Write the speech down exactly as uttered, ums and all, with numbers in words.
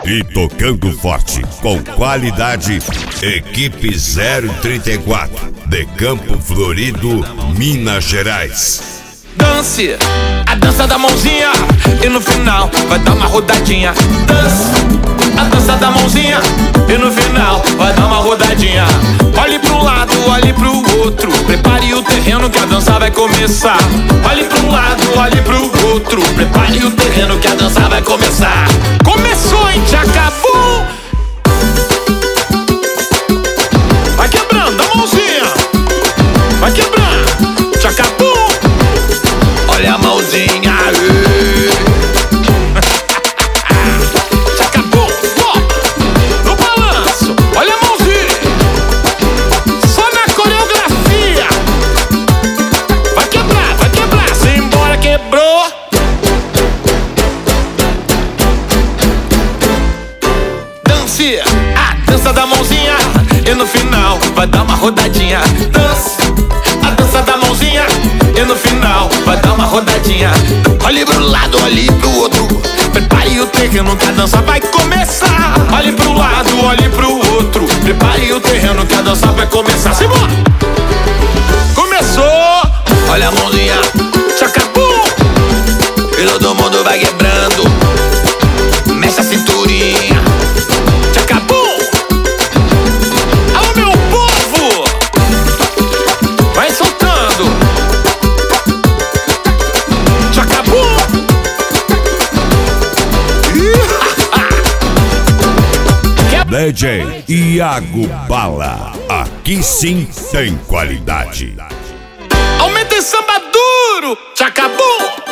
e tocando forte, com qualidade. Equipe zero trinta e quatro, de Campo Florido, Minas Gerais. Dance, a dança da mãozinha, e no final vai dar uma rodadinha. Dance, a dança da mãozinha, e no final vai dar uma rodadinha. Olhe pro lado, olhe pro outro, prepare o terreno que a dança vai começar. Olhe pro lado, olhe pro outro, prepare o terreno que a dança vai começar. Começou, hein? Já acabou. Vai quebrando a mãozinha, vai quebrando, já acabou. Olha a mãozinha, já acabou, ó, no balanço, olha a mãozinha, só na coreografia. Vai quebrar, vai quebrar, simbora, quebrou. Dance, a dança da mãozinha, e no final vai dar uma rodadinha. Dance, a dança da mãozinha, e no final vai dar uma rodadinha. Olhe pro lado, olhe pro outro, prepare o terreno que a dança vai começar. Olhe pro lado, olhe pro outro, prepare o terreno que a dança vai começar. Simbora! Começou! Olha a mãozinha, já acabou. E todo mundo vai quebrando, mexe a cinturinha, já acabou. Alô, meu povo, vai soltando, já acabou. D J Iago Bala, aqui sim tem qualidade. Aumenta esse samba duro, já acabou.